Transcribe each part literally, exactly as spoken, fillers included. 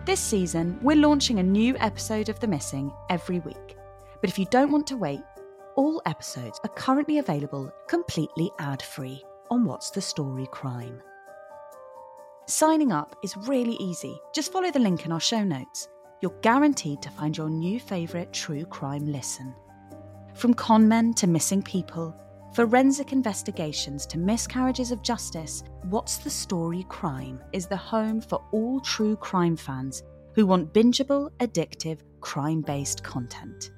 This season, we're launching a new episode of The Missing every week. But if you don't want to wait, all episodes are currently available completely ad-free on What's the Story Crime. Signing up is really easy. Just follow the link in our show notes. You're guaranteed to find your new favourite true crime listen. From con men to missing people, forensic investigations to miscarriages of justice, What's the Story Crime is the home for all true crime fans who want bingeable, addictive, crime-based content.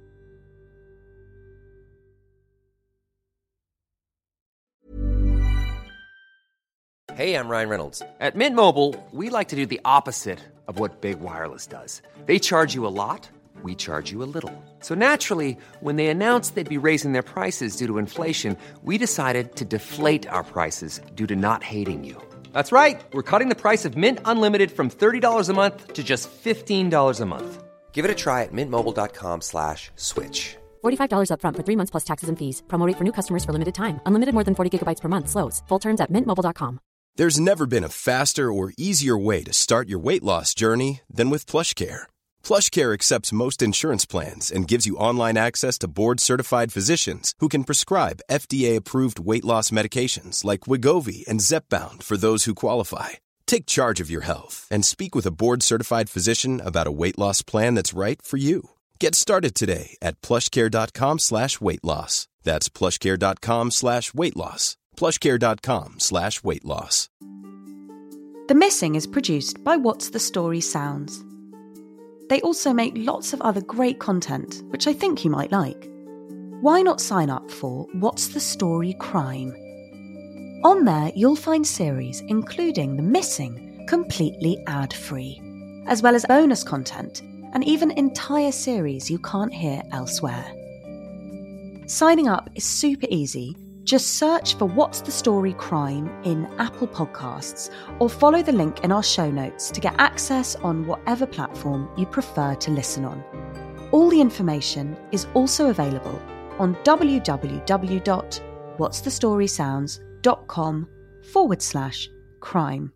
Hey, I'm Ryan Reynolds. At Mint Mobile, we like to do the opposite of what Big Wireless does. They charge you a lot, we charge you a little. So naturally, when they announced they'd be raising their prices due to inflation, we decided to deflate our prices due to not hating you. That's right. We're cutting the price of Mint Unlimited from thirty dollars a month to just fifteen dollars a month. Give it a try at mintmobile.com slash switch. forty-five dollars up front for three months plus taxes and fees. Promo rate for new customers for limited time. Unlimited more than forty gigabytes per month. Slows full terms at mint mobile dot com. There's never been a faster or easier way to start your weight loss journey than with PlushCare. PlushCare accepts most insurance plans and gives you online access to board-certified physicians who can prescribe F D A-approved weight loss medications like Wegovy and Zepbound for those who qualify. Take charge of your health and speak with a board-certified physician about a weight loss plan that's right for you. Get started today at plushcare.com slash weight loss. That's plushcare.com slash weight loss. plushcare.com slash weight loss. The Missing is produced by What's the Story Sounds. They also make lots of other great content, which I think you might like. Why not sign up for What's the Story Crime? On there, you'll find series including The Missing completely ad-free, as well as bonus content and even entire series you can't hear elsewhere. Signing up is super easy. Just search for What's the Story Crime in Apple Podcasts or follow the link in our show notes to get access on whatever platform you prefer to listen on. All the information is also available on www.whatsthestorysounds.com forward slash crime.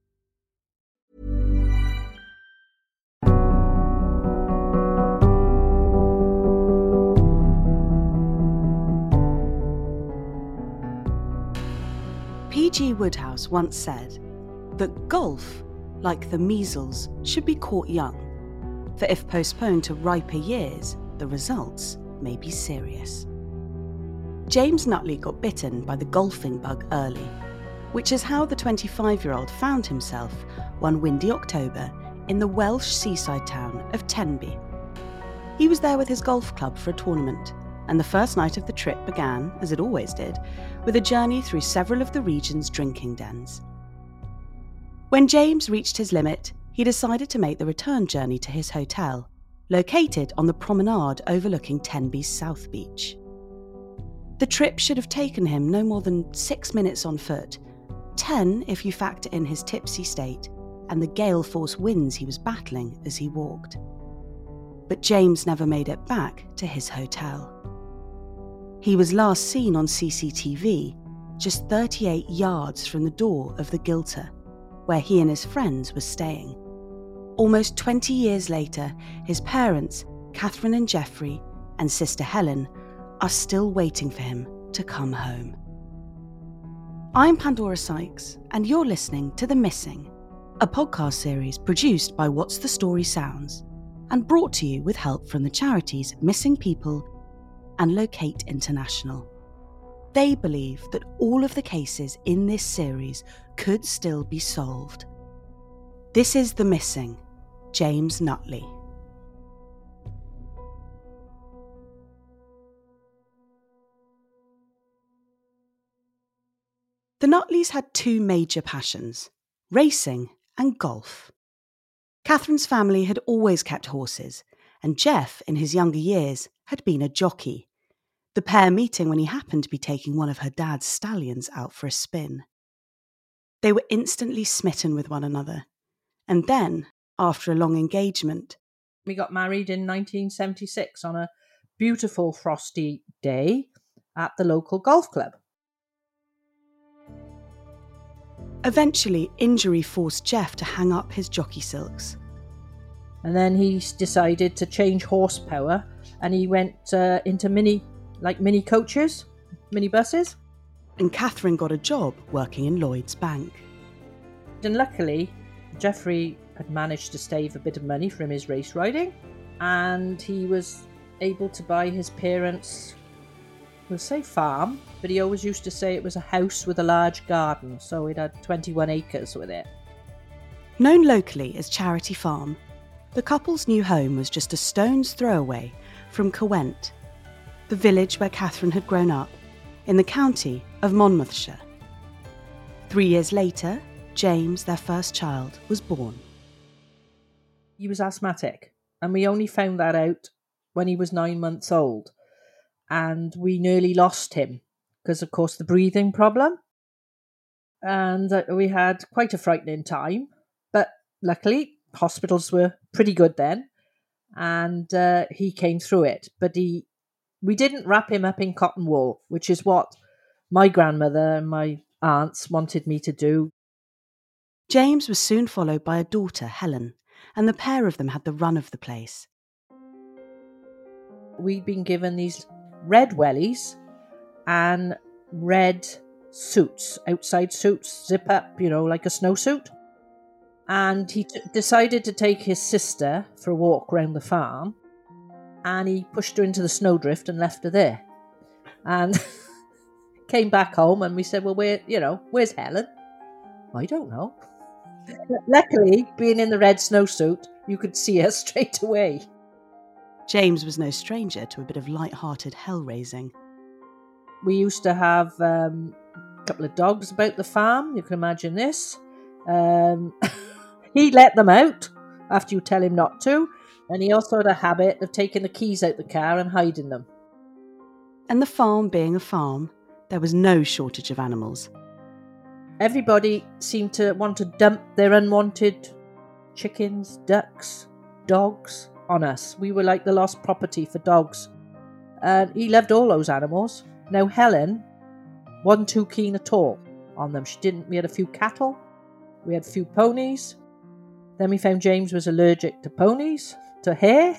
P G Wodehouse once said that golf, like the measles, should be caught young, for if postponed to riper years, the results may be serious. James Nutley got bitten by the golfing bug early, which is how the twenty-five-year-old found himself one windy October in the Welsh seaside town of Tenby. He was there with his golf club for a tournament, and the first night of the trip began, as it always did, with a journey through several of the region's drinking dens. When James reached his limit, he decided to make the return journey to his hotel, located on the promenade overlooking Tenby's South Beach. The trip should have taken him no more than six minutes on foot, ten if you factor in his tipsy state and the gale-force winds he was battling as he walked. But James never made it back to his hotel. He was last seen on C C T V just thirty-eight yards from the door of the Gilter, where he and his friends were staying. Almost twenty years later, his parents, Catherine and Geoffrey, and sister Helen, are still waiting for him to come home. I'm Pandora Sykes, and you're listening to The Missing, a podcast series produced by What's the Story Sounds, and brought to you with help from the charities Missing People and Locate International. They believe that all of the cases in this series could still be solved. This is The Missing, James Nutley. The Nutleys had two major passions, racing and golf. Catherine's family had always kept horses, and Jeff, in his younger years, had been a jockey, the pair meeting when he happened to be taking one of her dad's stallions out for a spin. They were instantly smitten with one another, and then, after a long engagement... We got married in nineteen seventy-six on a beautiful frosty day at the local golf club. Eventually, injury forced Jeff to hang up his jockey silks, And then he decided to change horsepower, and he went uh, into mini, like mini coaches, mini buses. And Catherine got a job working in Lloyd's Bank. And luckily, Geoffrey had managed to save a bit of money from his race riding, and he was able to buy his parents, we'll say farm, but he always used to say it was a house with a large garden, so it had twenty-one acres with it. Known locally as Charity Farm, the couple's new home was just a stone's throw away from Caerwent, the village where Catherine had grown up, in the county of Monmouthshire. Three years later, James, their first child, was born. He was asthmatic, and we only found that out when he was nine months old. And we nearly lost him because, of course, the breathing problem. And uh, we had quite a frightening time. But luckily, hospitals were pretty good then. And uh, he came through it. But he, we didn't wrap him up in cotton wool, which is what my grandmother and my aunts wanted me to do. James was soon followed by a daughter, Helen, and the pair of them had the run of the place. We'd been given these red wellies and red suits, outside suits, zip up, you know, like a snowsuit. And he t- decided to take his sister for a walk around the farm, and he pushed her into the snowdrift and left her there. And came back home, and we said, well, where, you know, where's Helen? I don't know. Luckily, being in the red snowsuit, you could see her straight away. James was no stranger to a bit of light-hearted hell-raising. We used to have um, a couple of dogs about the farm. You can imagine this. Um, he let them out after you tell him not to. And he also had a habit of taking the keys out the car and hiding them. And the farm being a farm, there was no shortage of animals. Everybody seemed to want to dump their unwanted chickens, ducks, dogs on us. We were like the lost property for dogs. And he loved all those animals. Now Helen wasn't too keen at all on them. She didn't. We had a few cattle. We had a few ponies. Then we found James was allergic to ponies, to hair,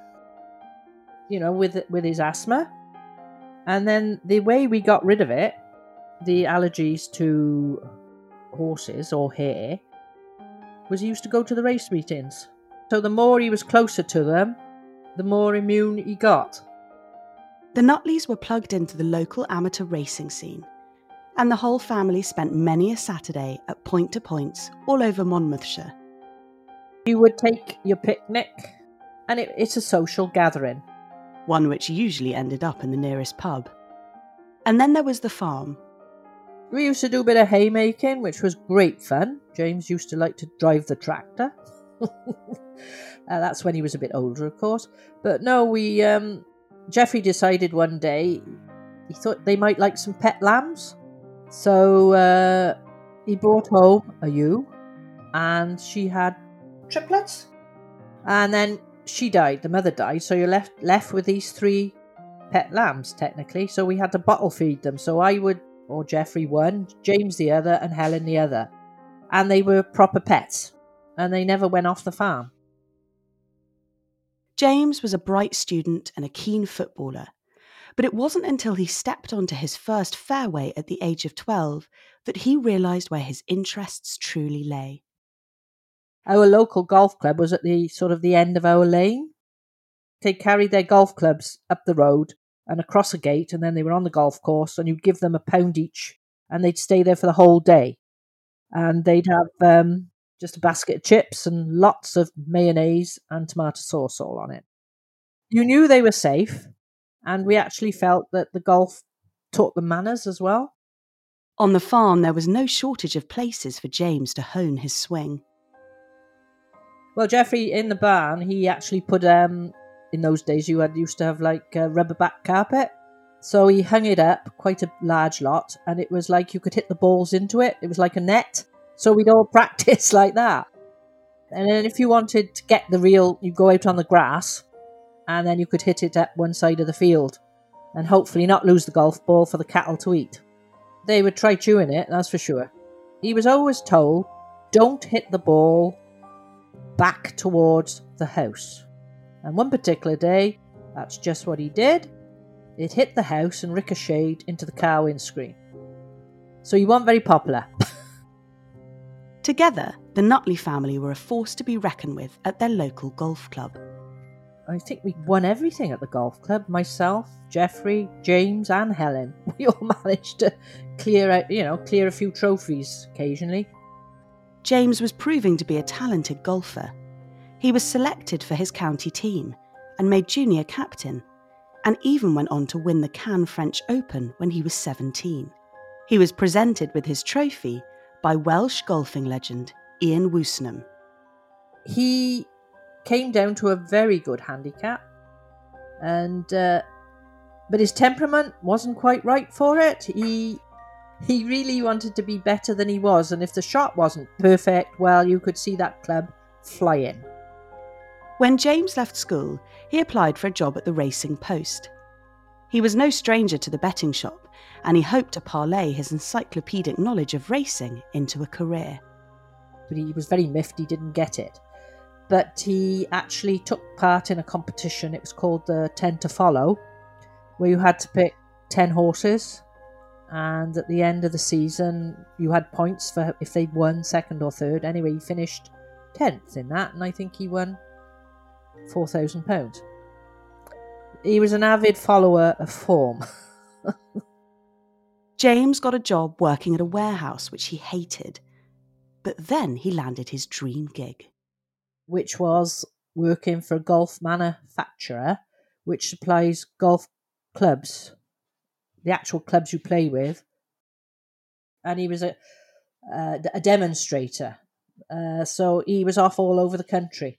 you know, with with his asthma. And then the way we got rid of it, the allergies to horses or hair, was he used to go to the race meetings. So the more he was closer to them, the more immune he got. The Nutleys were plugged into the local amateur racing scene, and the whole family spent many a Saturday at point-to-points all over Monmouthshire. You would take your picnic, and it, it's a social gathering. One which usually ended up in the nearest pub. And then there was the farm. We used to do a bit of haymaking, which was great fun. James used to like to drive the tractor. uh, that's when he was a bit older, of course. But no, we... Um, Geoffrey decided one day he thought they might like some pet lambs. So uh, he brought home a ewe, and she had triplets. And then she died, the mother died, so you're left, left with these three pet lambs, technically. So we had to bottle feed them. So I would, or Geoffrey one, James the other, and Helen the other. And they were proper pets, and they never went off the farm. James was a bright student and a keen footballer, but it wasn't until he stepped onto his first fairway at the age of twelve that he realised where his interests truly lay. Our local golf club was at the sort of the end of our lane. They carried their golf clubs up the road and across a gate, and then they were on the golf course, and you'd give them a pound each, and they'd stay there for the whole day. And they'd have um, just a basket of chips and lots of mayonnaise and tomato sauce all on it. You knew they were safe, and we actually felt that the golf taught them manners as well. On the farm, there was no shortage of places for James to hone his swing. Well, Geoffrey, in the barn, he actually put, um, in those days, you had used to have like a rubber back carpet. So he hung it up, quite a large lot, and it was like you could hit the balls into it. It was like a net. So we'd all practice like that. And then if you wanted to get the real, you'd go out on the grass, and then you could hit it at one side of the field, and hopefully not lose the golf ball for the cattle to eat. They would try chewing it, that's for sure. He was always told, don't hit the ball back towards the house. And one particular day, that's just what he did. It hit the house and ricocheted into the car windscreen. So he wasn't very popular. Together, the Nutley family were a force to be reckoned with at their local golf club. I think we won everything at the golf club. Myself, Jeffrey, James and Helen. We all managed to clear out, you know, clear a few trophies occasionally. James was proving to be a talented golfer. He was selected for his county team and made junior captain, and even went on to win the Cannes French Open when he was seventeen. He was presented with his trophy by Welsh golfing legend Ian Woosnam. He came down to a very good handicap, and uh, but his temperament wasn't quite right for it. He he really wanted to be better than he was, and if the shot wasn't perfect, well, you could see that club flying. When James left school, he applied for a job at the Racing Post. He was no stranger to the betting shop, and he hoped to parlay his encyclopedic knowledge of racing into a career. But he was very miffed he didn't get it. But he actually took part in a competition. It was called the ten to follow, where you had to pick ten horses, and at the end of the season you had points for if they won second or third. Anyway, he finished tenth in that, and I think he won four thousand pounds. He was an avid follower of form. James got a job working at a warehouse which he hated, but then he landed his dream gig, which was working for a golf manufacturer which supplies golf clubs, the actual clubs you play with. And he was a, uh, a demonstrator, uh, so he was off all over the country.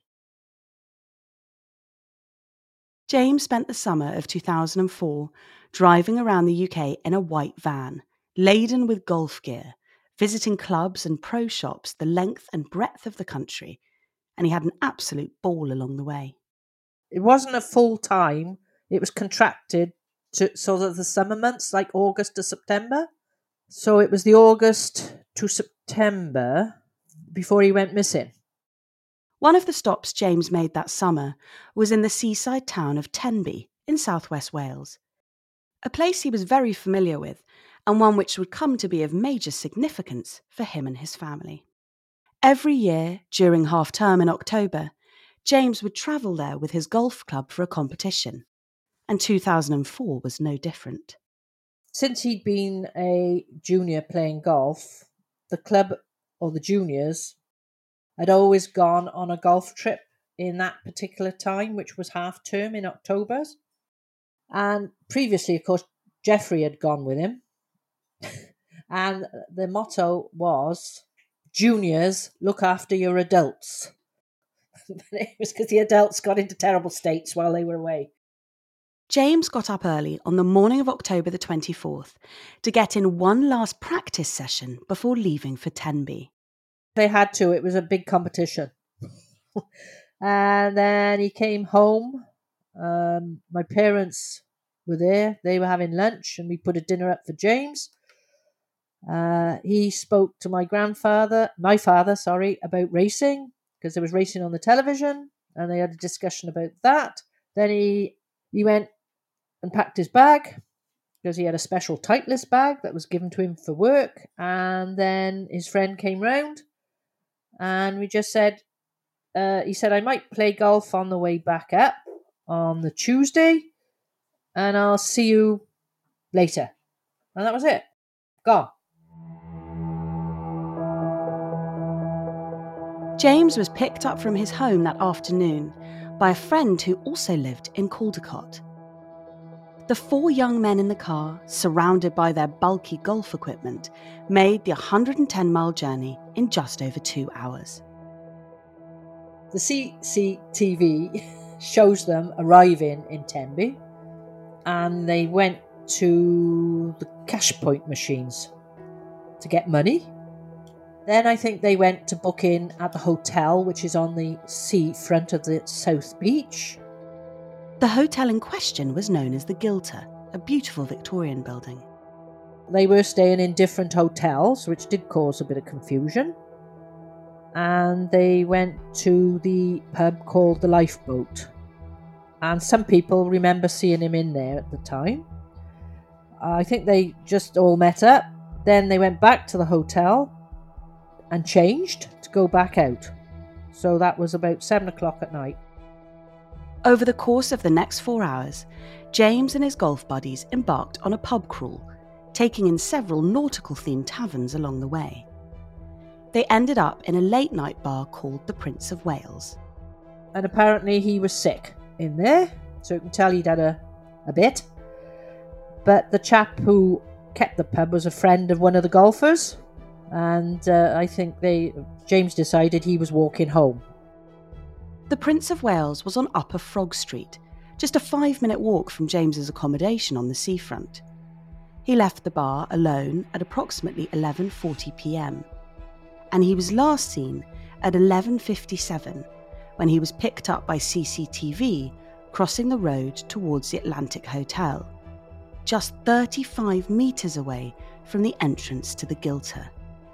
James spent the summer of two thousand four driving around the U K in a white van, laden with golf gear, visiting clubs and pro shops the length and breadth of the country, and he had an absolute ball along the way. It wasn't a full time, it was contracted to so that the summer months, like August to September. So it was the August to September before he went missing. One of the stops James made that summer was in the seaside town of Tenby in southwest Wales, a place he was very familiar with and one which would come to be of major significance for him and his family. Every year, during half-term in October, James would travel there with his golf club for a competition, and two thousand four was no different. Since he'd been a junior playing golf, the club, or the juniors, had always gone on a golf trip in that particular time, which was half-term in October. And previously, of course, Jeffrey had gone with him. And the motto was, juniors, look after your adults. It was because the adults got into terrible states while they were away. James got up early on the morning of October the twenty-fourth to get in one last practice session before leaving for Tenby. They had to, it was a big competition. And then he came home. Um, my parents were there. They were having lunch and we put a dinner up for James. Uh, he spoke to my grandfather, my father, sorry, about racing, because there was racing on the television, and they had a discussion about that. Then he he went and packed his bag, because he had a special Titleist bag that was given to him for work. And then his friend came round, and we just said, uh, he said, I might play golf on the way back up on the Tuesday, and I'll see you later. And that was it. Gone. James was picked up from his home that afternoon by a friend who also lived in Caldecott. The four young men in the car, surrounded by their bulky golf equipment, made the one hundred ten mile journey in just over two hours. The C C T V shows them arriving in Tenby, and they went to the cash point machines to get money. Then I think they went to book in at the hotel, which is on the sea front of the South Beach. The hotel in question was known as the Gilter, a beautiful Victorian building. They were staying in different hotels, which did cause a bit of confusion. and they went to the pub called the Lifeboat. And some people remember seeing him in there at the time. I think they just all met up. Then they went back to the hotel and changed to go back out. So that was about seven o'clock at night. Over the course of the next four hours, James and his golf buddies embarked on a pub crawl, taking in several nautical-themed taverns along the way. They ended up in a late-night bar called the Prince of Wales. And apparently he was sick in there, so you can tell he'd had a, a bit. But the chap who kept the pub was a friend of one of the golfers, and uh, I think they James decided he was walking home. The Prince of Wales was on Upper Frog Street, just a five-minute walk from James's accommodation on the seafront. He left the bar alone at approximately eleven forty p.m, and he was last seen at eleven fifty-seven, when he was picked up by C C T V crossing the road towards the Atlantic Hotel, just thirty-five metres away from the entrance to the Gilter.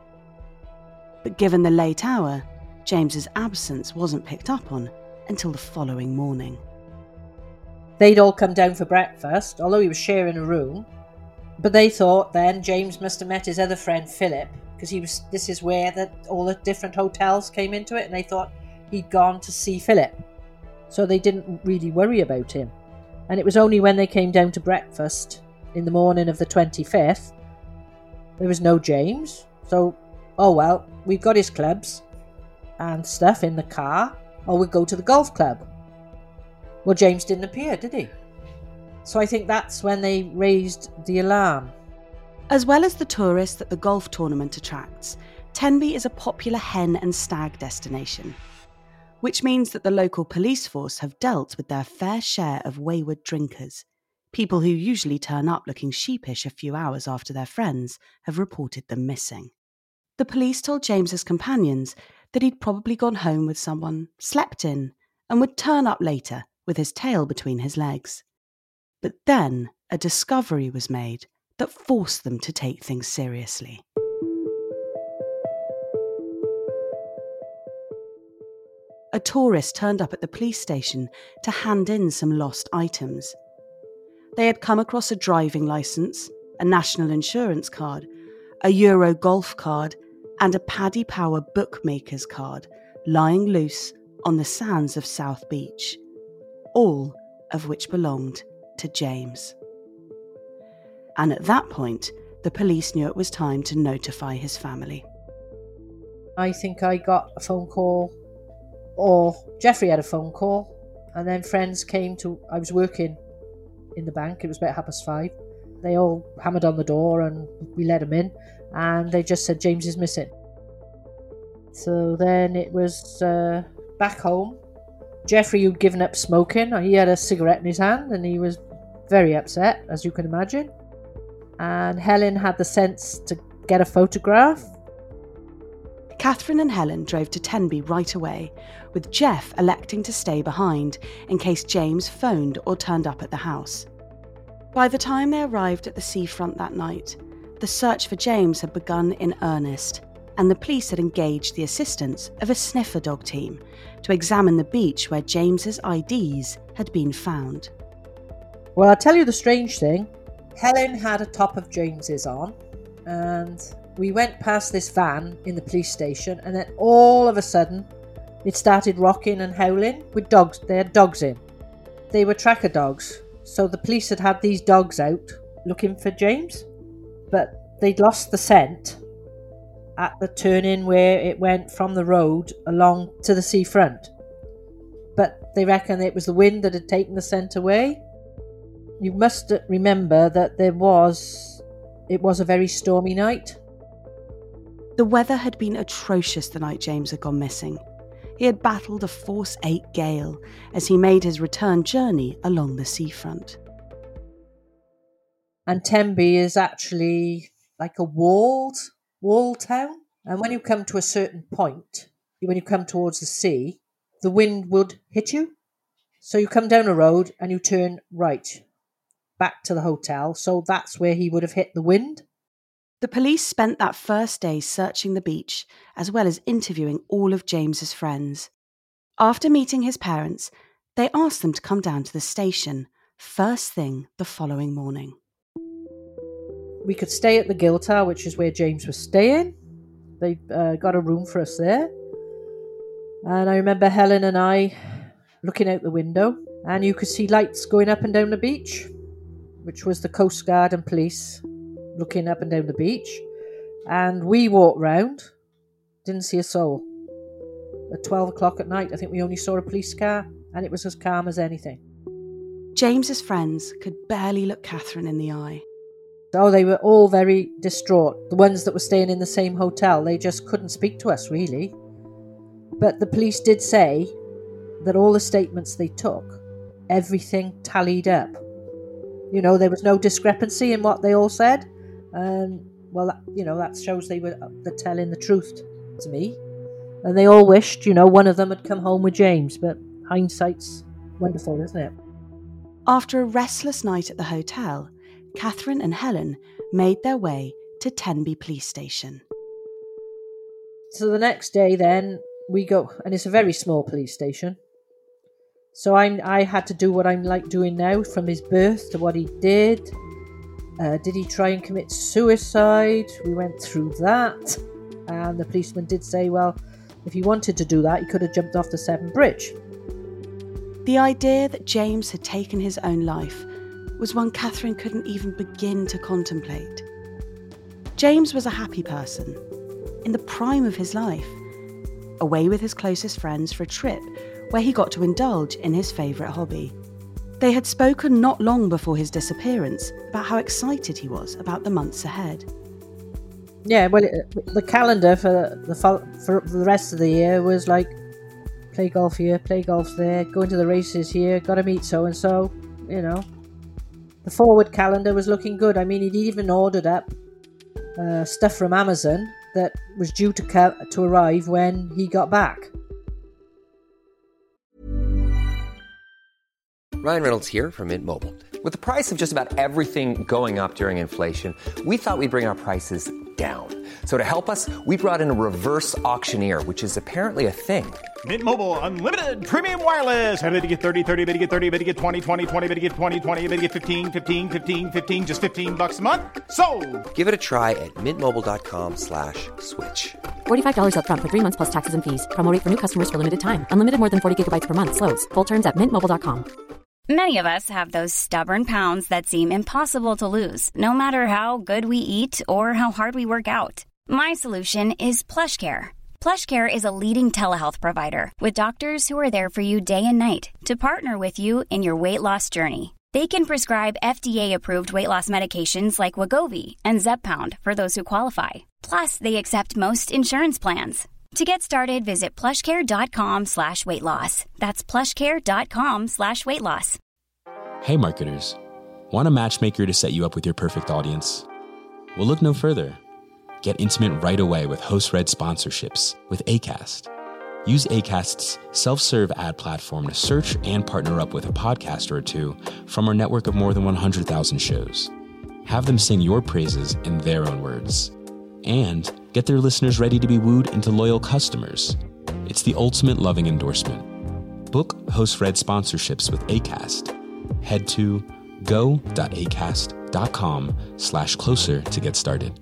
But given the late hour, James's absence wasn't picked up on until the following morning. They'd all come down for breakfast, although he was sharing a room. But they thought then James must have met his other friend Philip, because he was. This is where the, all the different hotels came into it, and they thought he'd gone to see Philip. So they didn't really worry about him. And it was only when they came down to breakfast in the morning of the twenty-fifth, there was no James. So, oh well, we've got his clubs and stuff in the car, or we'll go to the golf club. Well, James didn't appear, did he? So I think that's when they raised the alarm. As well as the tourists that the golf tournament attracts, Tenby is a popular hen and stag destination, which means that the local police force have dealt with their fair share of wayward drinkers. People who usually turn up looking sheepish a few hours after their friends have reported them missing. The police told James's companions that he'd probably gone home with someone, slept in, and would turn up later with his tail between his legs. But then a discovery was made that forced them to take things seriously. A tourist turned up at the police station to hand in some lost items. They had come across a driving licence, a national insurance card, a Euro golf card, and a Paddy Power bookmaker's card lying loose on the sands of South Beach, all of which belonged to James. And at that point, the police knew it was time to notify his family. I think I got a phone call, or Jeffrey had a phone call, and then friends came to, I was working in the bank, it was about half past five. They all hammered on the door and we let them in, and they just said James is missing. So then it was uh, back home. Jeffrey, who'd given up smoking, he had a cigarette in his hand and he was very upset, as you can imagine. And Helen had the sense to get a photograph. Catherine and Helen drove to Tenby right away, with Jeff electing to stay behind in case James phoned or turned up at the house. By the time they arrived at the seafront that night, the search for James had begun in earnest, and the police had engaged the assistance of a sniffer dog team to examine the beach where James's I Ds had been found. Well, I'll tell you the strange thing. Helen had a top of James's on, and we went past this van in the police station, and then all of a sudden it started rocking and howling with dogs. They had dogs in. They were tracker dogs, so the police had had these dogs out looking for James, but they'd lost the scent at the turn-in where it went from the road along to the seafront. But they reckon it was the wind that had taken the scent away. You must remember that there was, it was a very stormy night. The weather had been atrocious the night James had gone missing. He had battled a force eight gale as he made his return journey along the seafront. And Tenby is actually like a walled, walled town. And when you come to a certain point, when you come towards the sea, the wind would hit you. So you come down a road and you turn right, back to the hotel. So that's where he would have hit the wind. The police spent that first day searching the beach, as well as interviewing all of James's friends. After meeting his parents, they asked them to come down to the station first thing the following morning. We could stay at the Gill Tower, which is where James was staying. They uh, got a room for us there. And I remember Helen and I looking out the window, and you could see lights going up and down the beach, which was the Coast Guard and police looking up and down the beach. And we walked round, didn't see a soul. At twelve o'clock at night, I think we only saw a police car, and it was as calm as anything. James's friends could barely look Catherine in the eye. Oh, they were all very distraught. The ones that were staying in the same hotel, they just couldn't speak to us, really. But the police did say that all the statements they took, everything tallied up. You know, there was no discrepancy in what they all said. And, well, that, you know, that shows they were they're telling the truth to me. And they all wished, you know, one of them had come home with James. But hindsight's wonderful, isn't it? After a restless night at the hotel, Catherine and Helen made their way to Tenby Police Station. So the next day then, we go, and it's a very small police station. So I I had to do what I'm like doing now, from his birth to what he did. Uh, did he try and commit suicide? We went through that. And the policeman did say, well, if he wanted to do that, he could have jumped off the Severn Bridge. The idea that James had taken his own life was one Catherine couldn't even begin to contemplate. James was a happy person, in the prime of his life, away with his closest friends for a trip where he got to indulge in his favourite hobby. They had spoken not long before his disappearance about how excited he was about the months ahead. Yeah, well, it, the calendar for the for the rest of the year was like, play golf here, play golf there, go into the races here, got to meet so-and-so, you know. The forward calendar was looking good. I mean, he'd even ordered up uh, stuff from Amazon that was due to co- to arrive when he got back. Ryan Reynolds here from Mint Mobile. With the price of just about everything going up during inflation, we thought we'd bring our prices down. So to help us, we brought in a reverse auctioneer, which is apparently a thing. Mint Mobile Unlimited Premium Wireless. How to get thirty, thirty, how to get thirty, how to get twenty, twenty, twenty, how to get twenty, twenty, how to get fifteen, fifteen, fifteen, fifteen, just fifteen bucks a month? Sold! Give it a try at mintmobile.com slash switch. forty-five dollars up front for three months plus taxes and fees. Promo rate for new customers for limited time. Unlimited more than forty gigabytes per month. Slows full terms at mint mobile dot com. Many of us have those stubborn pounds that seem impossible to lose, no matter how good we eat or how hard we work out. My solution is PlushCare. PlushCare is a leading telehealth provider with doctors who are there for you day and night to partner with you in your weight loss journey. They can prescribe F D A-approved weight loss medications like Wegovy and Zepbound for those who qualify. Plus, they accept most insurance plans. To get started, visit plushcare.com slash weight loss. That's plushcare.com slash weight loss. Hey marketers, want a matchmaker to set you up with your perfect audience? Well, look no further. Get intimate right away with host-read sponsorships with Acast. Use Acast's self-serve ad platform to search and partner up with a podcaster or two from our network of more than one hundred thousand shows. Have them sing your praises in their own words. And get their listeners ready to be wooed into loyal customers. It's the ultimate loving endorsement. Book host-read sponsorships with Acast. Head to go.acast.com slash closer to get started.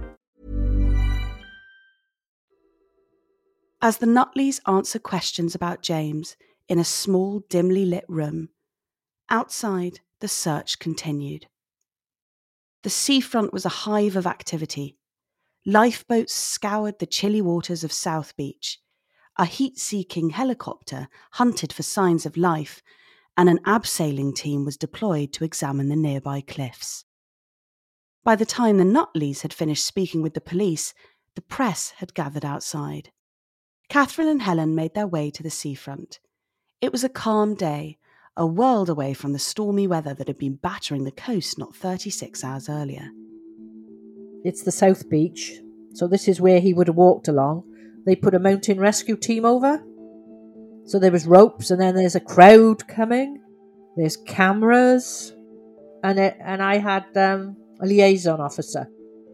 As the Nutleys answered questions about James in a small, dimly lit room, outside the search continued. The seafront was a hive of activity. Lifeboats scoured the chilly waters of South Beach. A heat-seeking helicopter hunted for signs of life, and an abseiling team was deployed to examine the nearby cliffs. By the time the Nutleys had finished speaking with the police, the press had gathered outside. Catherine and Helen made their way to the seafront. It was a calm day, a world away from the stormy weather that had been battering the coast not thirty-six hours earlier. It's the South Beach, so this is where he would have walked along. They put a mountain rescue team over. So there was ropes, and then there's a crowd coming. There's cameras. And it, and I had um, a liaison officer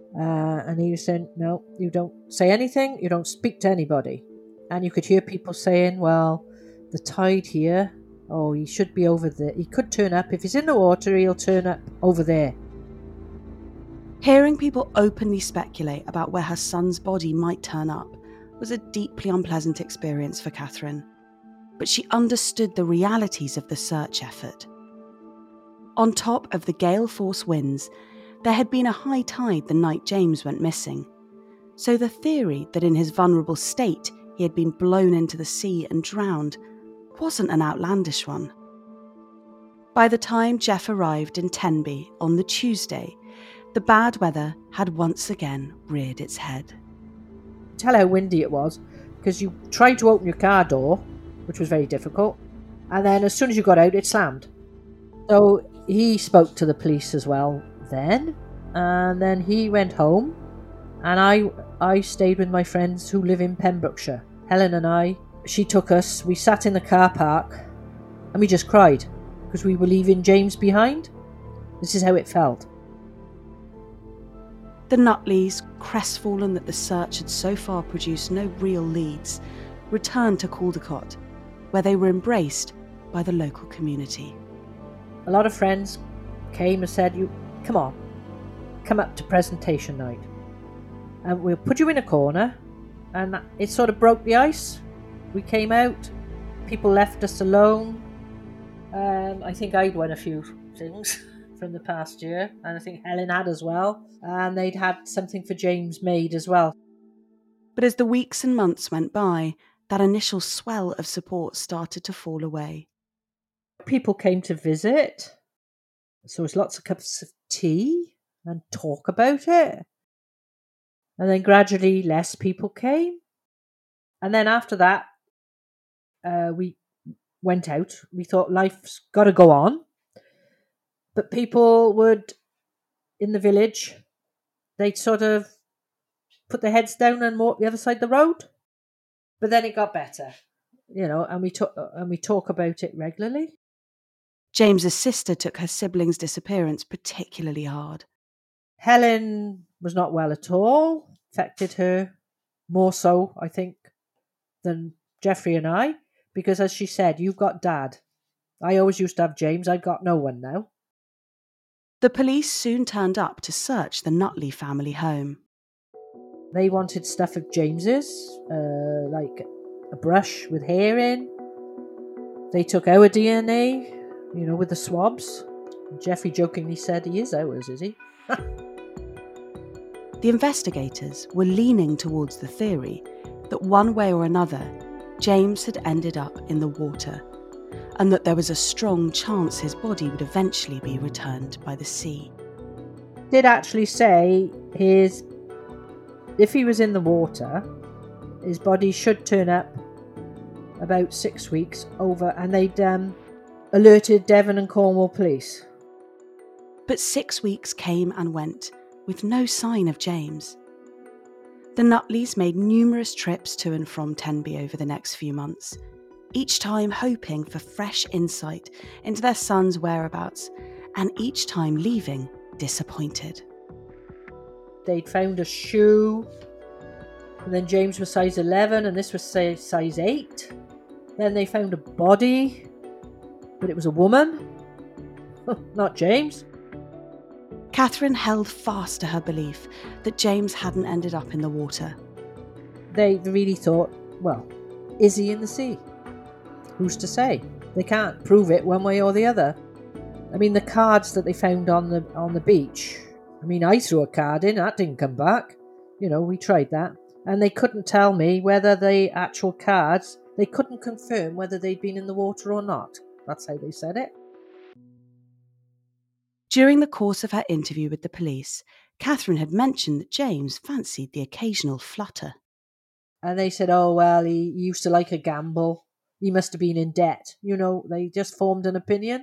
Uh, and he was saying, no, you don't say anything, you don't speak to anybody. And you could hear people saying, well, the tide here, oh, he should be over there. He could turn up. If he's in the water, he'll turn up over there. Hearing people openly speculate about where her son's body might turn up was a deeply unpleasant experience for Catherine, but she understood the realities of the search effort. On top of the gale force winds, there had been a high tide the night James went missing, so the theory that in his vulnerable state he had been blown into the sea and drowned wasn't an outlandish one. By the time Jeff arrived in Tenby on the Tuesday, the bad weather had once again reared its head. Tell how windy it was, because you tried to open your car door, which was very difficult, and then as soon as you got out, it slammed. So he spoke to the police as well then, and then he went home, and I I stayed with my friends who live in Pembrokeshire. Helen and I, she took us, we sat in the car park, and we just cried, because we were leaving James behind. This is how it felt. The Nutleys, crestfallen that the search had so far produced no real leads, returned to Caldecott, where they were embraced by the local community. A lot of friends came and said, "You come on, come up to presentation night. And we'll put you in a corner." And it sort of broke the ice. We came out, people left us alone. Um, I think I'd won a few things from the past year, and I think Helen had as well. And they'd had something for James made as well. But as the weeks and months went by, that initial swell of support started to fall away. People came to visit, so it was lots of cups of tea and talk about it. And then gradually less people came. And then after that, uh, we went out. We thought life's got to go on. But people would, in the village, they'd sort of put their heads down and walk the other side of the road. But then it got better, you know, and we talk and we talk about it regularly. James's sister took her sibling's disappearance particularly hard. Helen was not well at all. Affected her more so, I think, than Jeffrey and I, because as she said, you've got Dad. I always used to have James. I've got no one now. The police soon turned up to search the Nutley family home. They wanted stuff of James's, uh, like a brush with hair in. They took our D N A, you know, with the swabs. Jeffrey jokingly said, he is ours, is he? The investigators were leaning towards the theory that one way or another, James had ended up in the water, and that there was a strong chance his body would eventually be returned by the sea. Did actually say his, if he was in the water, his body should turn up about six weeks over, and they'd um, alerted Devon and Cornwall police. But six weeks came and went, with no sign of James. The Nutleys made numerous trips to and from Tenby over the next few months, each time hoping for fresh insight into their son's whereabouts, and each time leaving disappointed. They'd found a shoe, and then James was size eleven, and this was say, size eight. Then they found a body, but it was a woman, not James. Catherine held fast to her belief that James hadn't ended up in the water. They really thought, well, is he in the sea? Who's to say? They can't prove it one way or the other. I mean, the cards that they found on the on the beach, I mean, I threw a card in, that didn't come back. You know, we tried that. And they couldn't tell me whether the actual cards, they couldn't confirm whether they'd been in the water or not. That's how they said it. During the course of her interview with the police, Catherine had mentioned that James fancied the occasional flutter. And they said, oh, well, he used to like a gamble. He must have been in debt. You know, they just formed an opinion.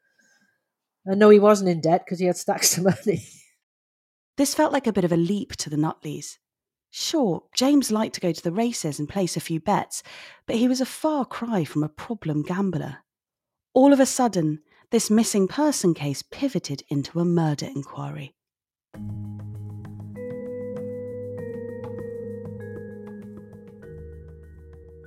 And no, he wasn't in debt because he had stacks of money. This felt like a bit of a leap to the Nutleys. Sure, James liked to go to the races and place a few bets, but he was a far cry from a problem gambler. All of a sudden, this missing person case pivoted into a murder inquiry.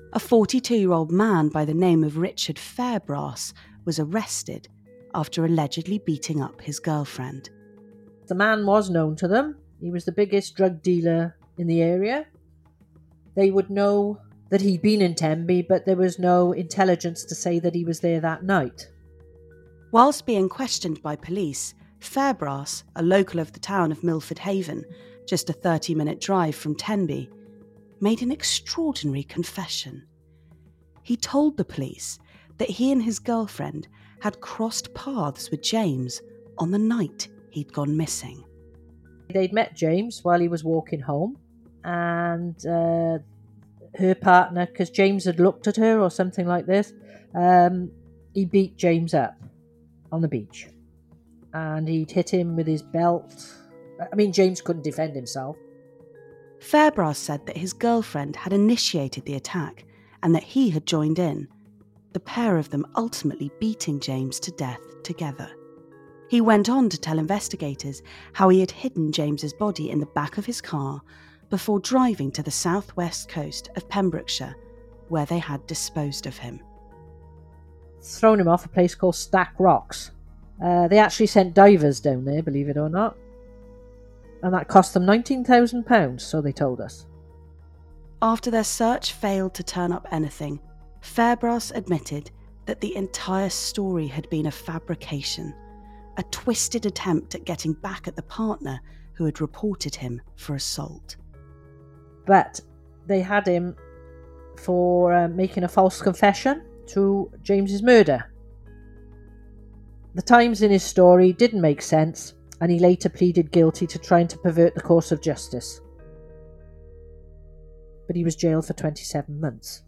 A forty-two-year-old man by the name of Richard Fairbrass was arrested after allegedly beating up his girlfriend. The man was known to them. He was the biggest drug dealer in the area. They would know that he'd been in Tenby, but there was no intelligence to say that he was there that night. Whilst being questioned by police, Fairbrass, a local of the town of Milford Haven, just a thirty-minute drive from Tenby, made an extraordinary confession. He told the police that he and his girlfriend had crossed paths with James on the night he'd gone missing. They'd met James while he was walking home, and uh, her partner, because James had looked at her or something like this, um, he beat James up on the beach. And he'd hit him with his belt. I mean, James couldn't defend himself. Fairbrass said that his girlfriend had initiated the attack and that he had joined in, the pair of them ultimately beating James to death together. He went on to tell investigators how he had hidden James's body in the back of his car before driving to the southwest coast of Pembrokeshire, where they had disposed of him. Thrown him off a place called Stack Rocks. Uh, they actually sent divers down there, believe it or not. And that cost them nineteen thousand pounds, so they told us. After their search failed to turn up anything, Fairbrass admitted that the entire story had been a fabrication, a twisted attempt at getting back at the partner who had reported him for assault. But they had him for uh, making a false confession to James's murder. The times in his story didn't make sense, and he later pleaded guilty to trying to pervert the course of justice. But he was jailed for twenty-seven months.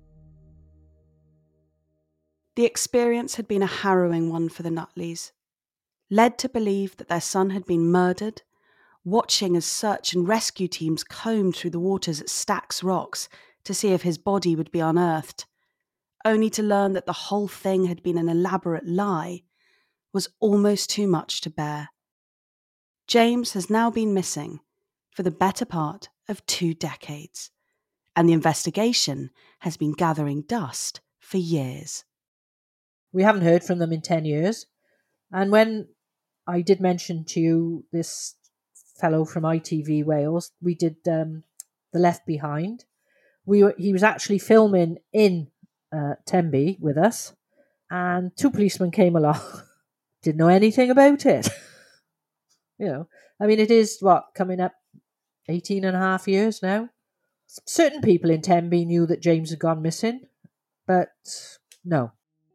The experience had been a harrowing one for the Nutleys. Led to believe that their son had been murdered, watching as search and rescue teams combed through the waters at Stack's Rocks to see if his body would be unearthed, only to learn that the whole thing had been an elaborate lie, was almost too much to bear. James has now been missing for the better part of two decades, and the investigation has been gathering dust for years. We haven't heard from them in ten years, and when I did mention to you this fellow from I T V Wales, we did um, The Left Behind. We were, he was actually filming in uh, Tenby with us, and two policemen came along. Didn't know anything about it. You know, I mean, it is, what, coming up eighteen and a half years now? Certain people in Tenby knew that James had gone missing, but no.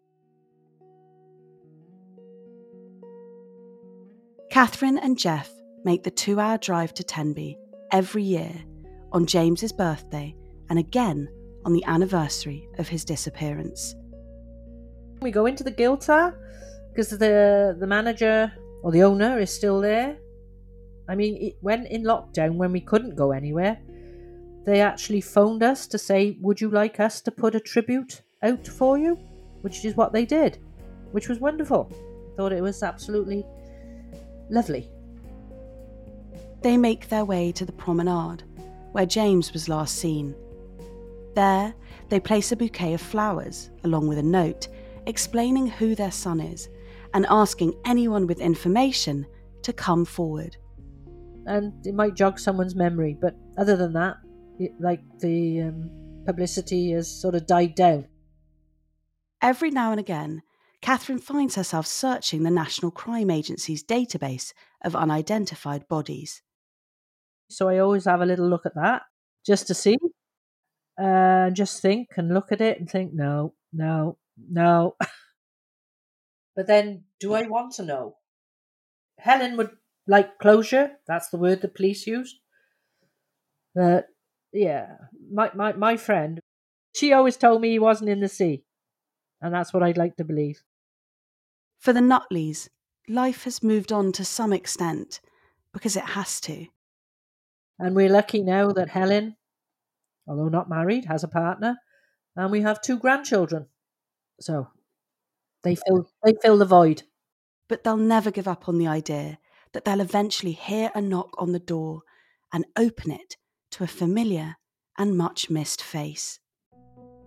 Catherine and Jeff make the two-hour drive to Tenby every year on James's birthday and again on the anniversary of his disappearance. We go into the Giltar because the the manager or the owner is still there. I mean, it, when in lockdown, when we couldn't go anywhere, they actually phoned us to say, would you like us to put a tribute out for you? Which is what they did, which was wonderful. Thought it was absolutely lovely. They make their way to the promenade, where James was last seen. There, they place a bouquet of flowers, along with a note, explaining who their son is, and asking anyone with information to come forward. And it might jog someone's memory, but other than that, it, like the um, publicity has sort of died down. Every now and again, Catherine finds herself searching the National Crime Agency's database of unidentified bodies. So I always have a little look at that, just to see, and uh, just think and look at it and think, no, no, no. But then, do I want to know? Helen would like closure. That's the word the police used. But, yeah, my, my, my friend, she always told me he wasn't in the sea. And that's what I'd like to believe. For the Nutleys, life has moved on to some extent, because it has to. And we're lucky now that Helen, although not married, has a partner, and we have two grandchildren. So they fill they fill the void. But they'll never give up on the idea that they'll eventually hear a knock on the door and open it to a familiar and much missed face.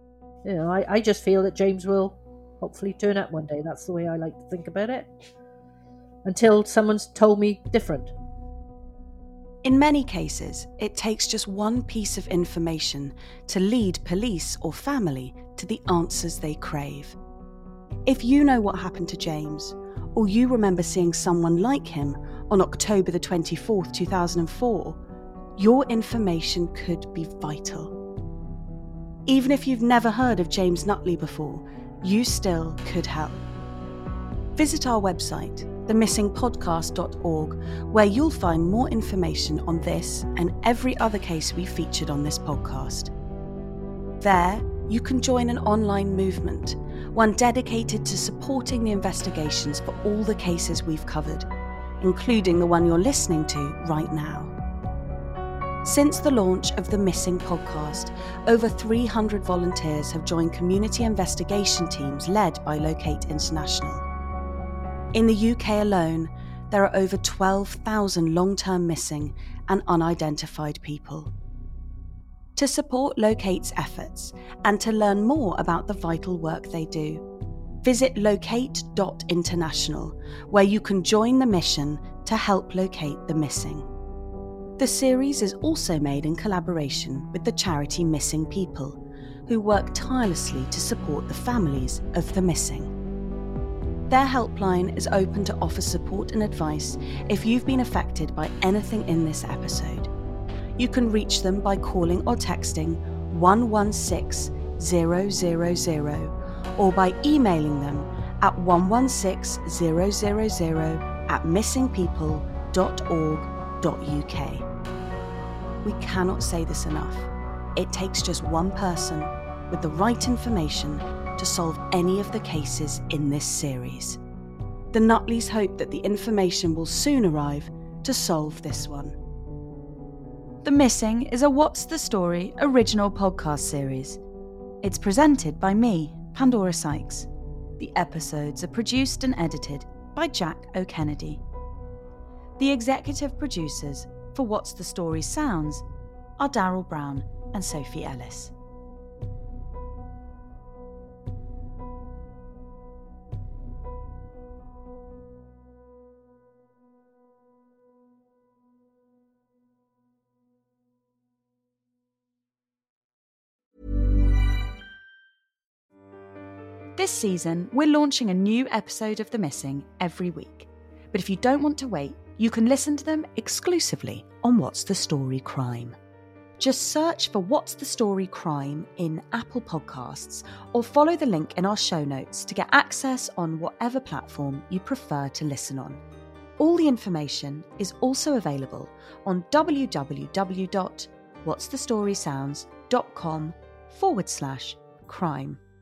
you know, I, I just feel that James will hopefully turn up one day. That's the way I like to think about it. Until someone's told me different. In many cases, it takes just one piece of information to lead police or family to the answers they crave. If you know what happened to James, or you remember seeing someone like him on October the twenty-fourth, two thousand four, your information could be vital. Even if you've never heard of James Nutley before, you still could help. Visit our website, the missing podcast dot org, where you'll find more information on this and every other case we featured on this podcast. There, you can join an online movement, one dedicated to supporting the investigations for all the cases we've covered, including the one you're listening to right now. Since the launch of the Missing podcast, over three hundred volunteers have joined community investigation teams led by Locate International. In the U K alone, there are over twelve thousand long-term missing and unidentified people. To support Locate's efforts and to learn more about the vital work they do, visit locate dot international, where you can join the mission to help locate the missing. The series is also made in collaboration with the charity Missing People, who work tirelessly to support the families of the missing. Their helpline is open to offer support and advice if you've been affected by anything in this episode. You can reach them by calling or texting one one six zero zero zero or by emailing them at one one six zero zero zero at missing people dot org dot U K. We cannot say this enough. It takes just one person with the right information to solve any of the cases in this series. The Nutleys hope that the information will soon arrive to solve this one. The Missing is a What's the Story original podcast series. It's presented by me, Pandora Sykes. The episodes are produced and edited by Jack O'Kennedy. The executive producers for What's the Story Sounds are Daryl Brown and Sophie Ellis. This season, we're launching a new episode of The Missing every week. But if you don't want to wait, you can listen to them exclusively on What's the Story Crime. Just search for What's the Story Crime in Apple Podcasts or follow the link in our show notes to get access on whatever platform you prefer to listen on. All the information is also available on w w w dot whats the story sounds dot com forward slash crime.